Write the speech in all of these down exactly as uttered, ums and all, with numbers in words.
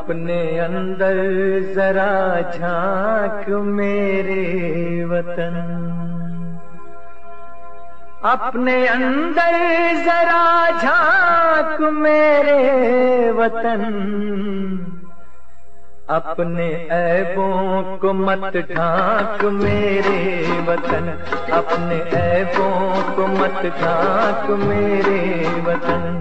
अपने अंदर जरा झांक मेरे वतन, अपने अंदर जरा झांक मेरे वतन, अपने ऐबों को मत ढांक मेरे वतन, अपने ऐबों को मत ढांक मेरे वतन।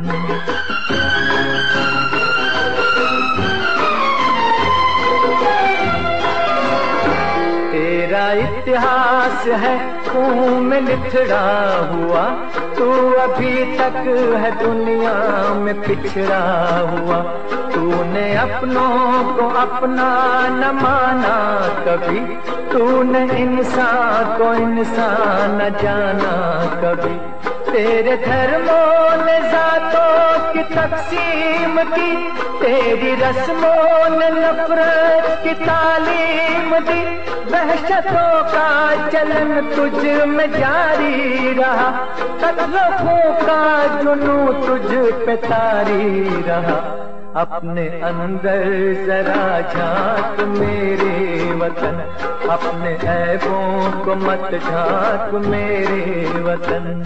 तेरा इतिहास है खून में लिथड़ा हुआ, तू अभी तक है दुनिया में पिछड़ा हुआ। तूने अपनों को अपना न माना कभी, तूने इंसान को इंसान न जाना कभी। तेरे धर्मों ने जातों की तकसीम की, तेरी रस्मों ने नफरत की तालीम दी। वहशतों का चलन तुझ में जारी रहा, तकलीफों का जुनू तुझ पे तारी रहा। अपने अंदर जरा झांक मेरे वतन, अपने ऐबों को मत ढांक मेरे वतन।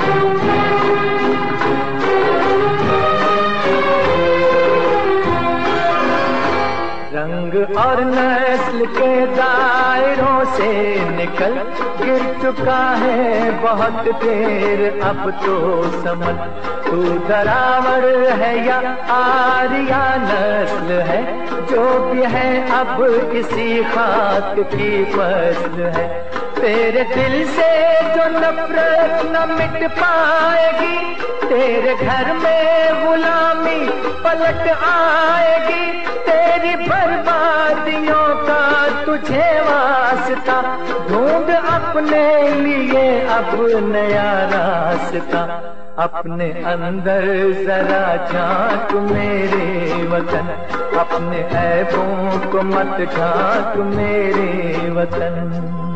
रंग और नस्ल के दायरों से निकल, गिर चुका है बहुत देर अब तो समझ। तू दरावर है या आर्या नस्ल है, जो भी है अब इसी खाक की फसल है। तेरे दिल से जो नफरत न मिट पाएगी, तेरे घर में गुलामी पलट आएगी। तेरी बर्बादियों का तुझे वास्ता, ढूंढ अपने लिए अब नया रास्ता। अपने अंदर जरा झांक मेरे वतन, अपने ऐबों को मत ढांक मेरे वतन।